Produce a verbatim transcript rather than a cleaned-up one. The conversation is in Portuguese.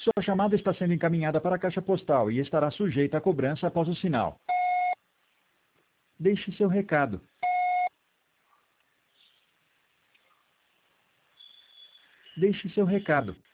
Sua chamada está sendo encaminhada para a caixa postal e estará sujeita a cobrança após o sinal. Deixe seu recado. Deixe seu recado.